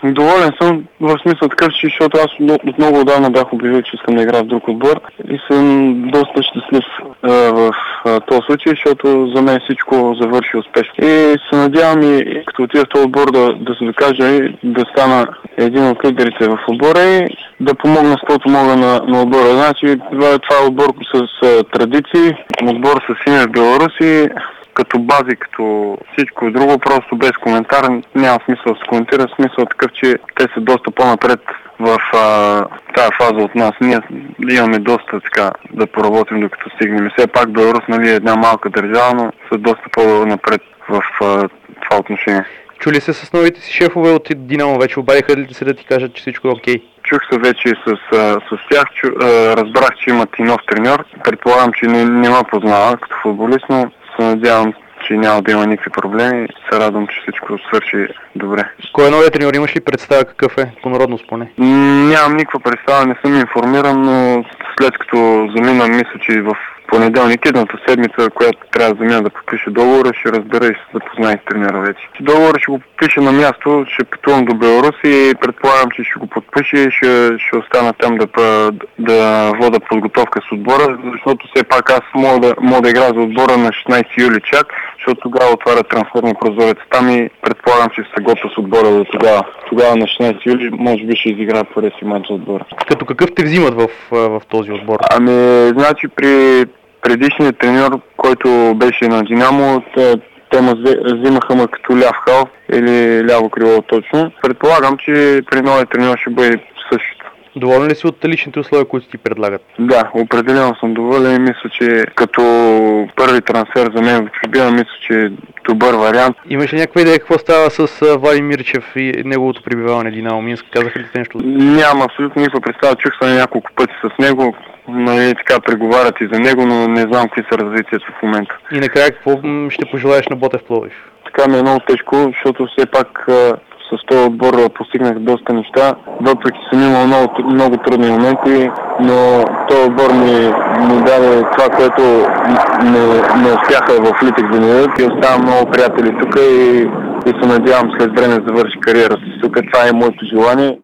Доволен съм в смисъл такъв, защото аз от много отдавна бях обявил, че искам да играя в друг отбор и съм доста щастлив в този случай, защото за мен всичко завърши успешно. И се надявам и като отида в този отбор да се докажа и да стана един от лидерите в отбора и да помогна с каквото мога на отбора. Значи това е отбор с традиции, отбор с име в Беларус и като бази, като всичко друго, просто без коментар, няма смисъл да се коментира, смисъл такъв, че те са доста по-напред в тази фаза от нас. Ние имаме доста така да поработим докато стигнем. Все пак Беларус, нали, е една малка държава, но са доста по-напред в това отношение. Чули се с новите си шефове от Динамо? Вече обадиха ли се да ти кажат, че всичко е окей? Чух се вече с тях, разбрах, че имат и нов треньор. Предполагам, че не ме познава като футболист, но се надявам, че няма да има никакви проблеми. Се радвам, че всичко свърши добре. Кой е новият треньор? Имаш ли представа какъв е по народност поне? Нямам никаква представа, не съм информиран, но след като замина, мисля, че в понеделник, едната седмица, която трябва да замина да подпише договора, ще разбера и ще се запозная с тренера вече. Договора ще го подпиша на място, ще пътувам до Беларус и предполагам, че ще го подпише и ще остана там да вода подготовка с отбора, защото все пак аз мога да играя за отбора на 16 юли чак, защото тогава отваря трансферния прозорец там и предполагам, че се готвя с отбора до тогава. Тогава на 16 юли може би ще изиграя първия си мач за отбора. Като какъв те взимат в този отбор? Значи при предишният треньор, който беше на Динамо, те взимаха като ляв халф или ляво крило точно. Предполагам, че при новия треньор ще бъде същото. Доволен ли си от личните условия, които ти предлагат? Да, определено съм доволен и мисля, че като първи трансфер за мен в чужбина, мисля, че е добър вариант. Имаш ли някаква идея какво става с Влади Мирчев и неговото прибиваване в Динамо Минск? Казаха ли нещо? Нямам абсолютно никаква представа. Чух съм няколко пъти с него. Така преговарят и за него, но не знам какви са развитията в момента. И накрая какво ще пожелаеш на Ботев Пловдив? Така ми е много тежко, защото все пак с този отбор постигнах доста неща. Въпреки съм имал много трудни моменти, но този отбор ми даде това, което не успяха в Литек да ми дадат и оставам много приятели тук и се надявам след време да завърши кариерата си тук. Това е моето желание.